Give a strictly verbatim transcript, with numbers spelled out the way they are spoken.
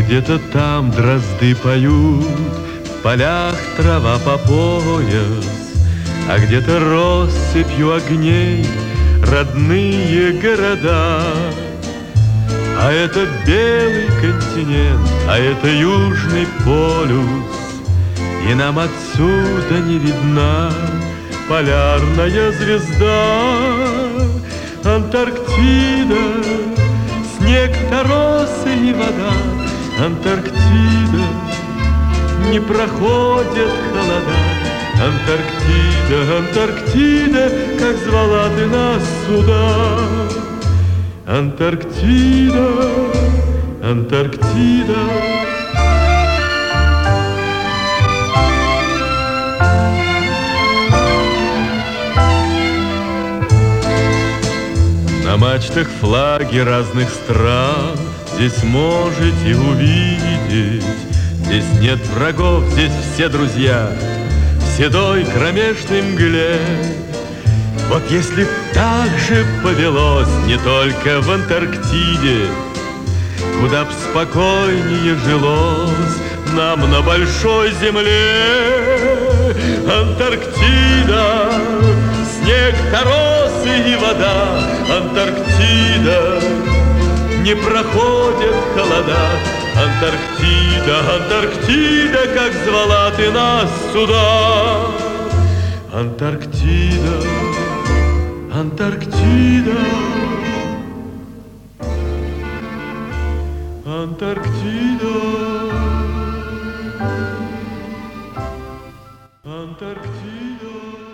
где-то там дрозды поют, в полях трава по пояс, а где-то россыпью огней родные города. А это белый континент, а это южный полюс, и нам отсюда не видна полярная звезда. Антарктида, снег, торосы и вода. Антарктида, не проходят холода. Антарктида, Антарктида, как звала ты нас сюда. Антарктида, Антарктида. На мачтах флаги разных стран, здесь можете увидеть. Здесь нет врагов, здесь все друзья, в седой кромешной мгле. Вот если б так же повелось не только в Антарктиде, куда б спокойнее жилось нам на большой земле. Антарктида, снег, торосы и вода. Антарктида, не проходят холода. Антарктида, Антарктида, как звала ты нас сюда. Антарктида, Антарктида, Антарктида, Антарктида.